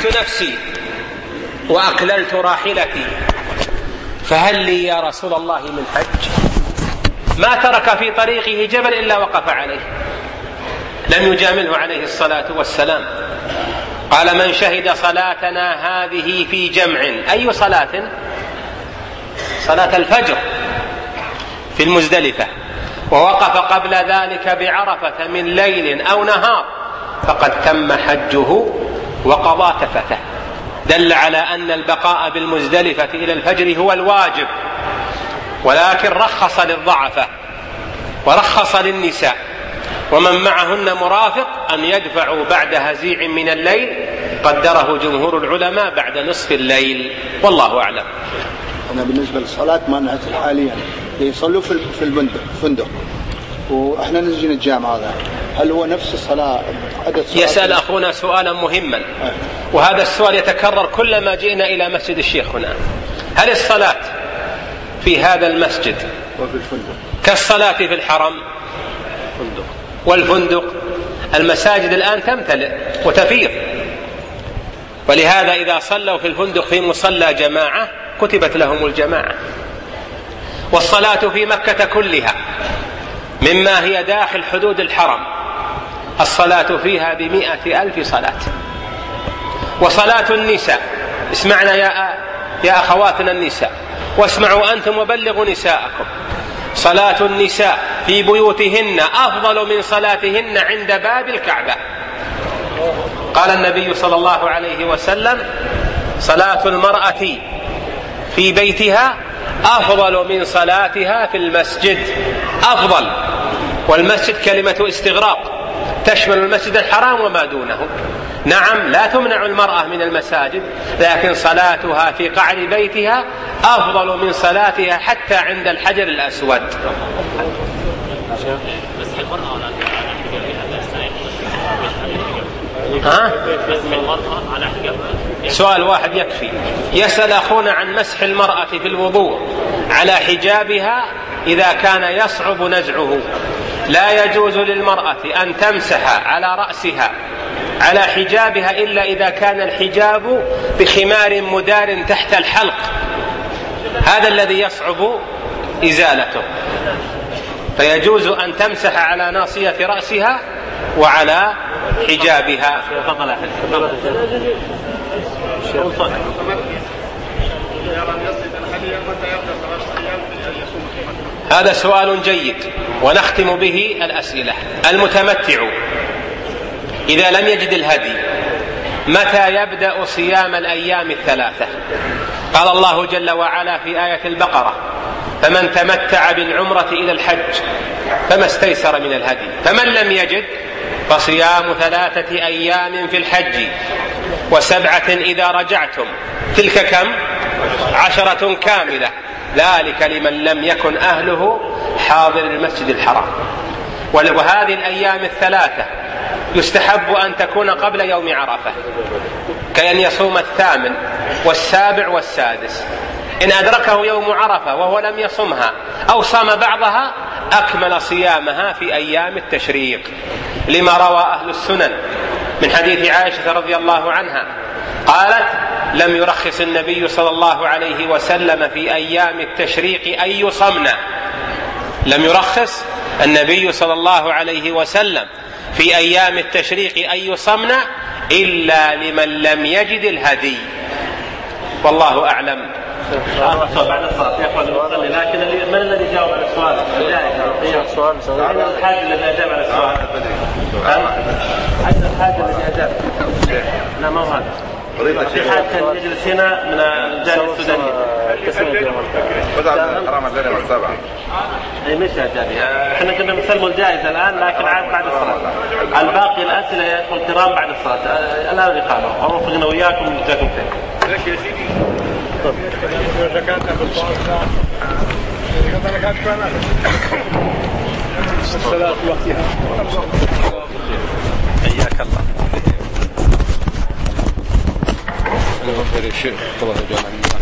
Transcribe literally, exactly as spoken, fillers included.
أريحت نفسي وأقللت راحلتي فهل لي يا رسول الله من حج؟ ما ترك في طريقه جبل إلا وقف عليه، لم يجامله عليه الصلاة والسلام. قال: من شهد صلاتنا هذه في جمع. أي صلاة؟ صلاة الفجر في المزدلفة، ووقف قبل ذلك بعرفة من ليل أو نهار فقد تم حجه وقضى تفته. دل على أن البقاء بالمزدلفة إلى الفجر هو الواجب، ولكن رخص للضعفة ورخص للنساء ومن معهن مرافق أن يدفعوا بعد هزيع من الليل، قدره جمهور العلماء بعد نصف الليل، والله أعلم. أنا بالنسبة للصلاة ما نعرف حاليا يصلوا في الفندق وإحنا نجي الجامعة، هذا هل هو نفس الصلاة؟ يسأل أخونا سؤالا مهما، وهذا السؤال يتكرر كلما جئنا إلى مسجد الشيخ هنا. هل الصلاة في هذا المسجد وفي الفندق كالصلاة في الحرم والفندق؟ المساجد الآن تمتلئ وتفيض، ولهذا إذا صلوا في الفندق في مصلى جماعة كتبت لهم الجماعة. والصلاة في مكة كلها مما هي داخل حدود الحرم الصلاة فيها بمئة ألف صلاة. وصلاة النساء، اسمعنا يا, يا أخواتنا النساء، واسمعوا أنتم وبلغوا نساءكم، صلاة النساء في بيوتهن أفضل من صلاتهن عند باب الكعبة. قال النبي صلى الله عليه وسلم: صلاة المرأة في بيتها أفضل من صلاتها في المسجد. أفضل، والمسجد كلمة استغراق تشمل المسجد الحرام وما دونه. نعم، لا تمنع المرأة من المساجد، لكن صلاتها في قعر بيتها أفضل من صلاتها حتى عند الحجر الأسود. ها؟ سؤال واحد يكفي. يسأل أخونا عن مسح المرأة في الوضوء على حجابها إذا كان يصعب نزعه. لا يجوز للمرأة أن تمسح على رأسها على حجابها إلا إذا كان الحجاب بخمار مدار تحت الحلق، هذا الذي يصعب إزالته، فيجوز أن تمسح على ناصية رأسها وعلى حجابها. هذا سؤال جيد، ونختم به الأسئلة. المتمتع إذا لم يجد الهدي متى يبدأ صيام الأيام الثلاثة؟ قال الله جل وعلا في آية البقرة: فمن تمتع بالعمرة إلى الحج فما استيسر من الهدي، فمن لم يجد فصيام ثلاثة أيام في الحج وسبعة إذا رجعتم، تلك كم؟ عشرة كاملة، ذلك لمن لم يكن أهله حاضر المسجد الحرام. وهذه الأيام الثلاثة يستحب أن تكون قبل يوم عرفة، كأن يصوم الثامن والسابع والسادس. إن أدركه يوم عرفة وهو لم يصمها أو صام بعضها أكمل صيامها في أيام التشريق، لما روى أهل السنن من حديث عائشة رضي الله عنها قالت: لم يرخص النبي صلى الله عليه وسلم في أيام التشريق أن يصمنا. لم يرخص النبي صلى الله عليه وسلم في أيام التشريق أن يصمنا إلا لمن لم يجد الهدي، والله أعلم. بعد الصلاة يا أخوان نصلي، لكن من الذي جاوب على السؤال؟ السؤال الحاج الذي أجاب على السؤال. الحاج الذي أجاب. لا، ما هو هذا. في حاج كان يجلس هنا من الجالية السودانية. بدأ حرام الجالية السابعة. أي مش يا جالية. إحنا كنا نسلم الجائزة الآن، لكن عاد بعد الصلاة. الباقي الأسئلة يا أخوان الكرام بعد الصلاة. الآن الإقامة. أوفقنا وياكم وجزاكم خير. الصلاة وقتها. حياك الله. الله خير الشيخ. الله يجعل